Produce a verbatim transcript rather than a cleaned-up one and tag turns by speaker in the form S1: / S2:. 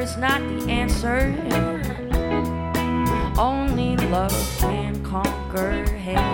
S1: is not the answer. Only love can conquer hate.